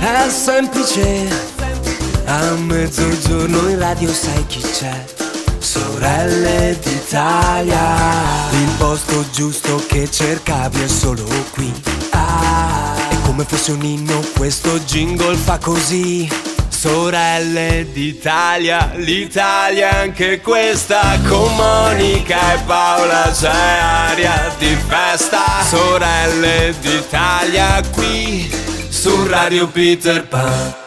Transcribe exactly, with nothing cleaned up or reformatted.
È semplice, a mezzogiorno in radio sai chi c'è. Sorelle d'Italia, il posto giusto che cercavi è solo qui. Ah, e come fosse un inno questo jingle fa così. Sorelle d'Italia, l'Italia è anche questa. Con Monica e Paola c'è aria di festa. Sorelle d'Italia qui su Radio Peter Pan.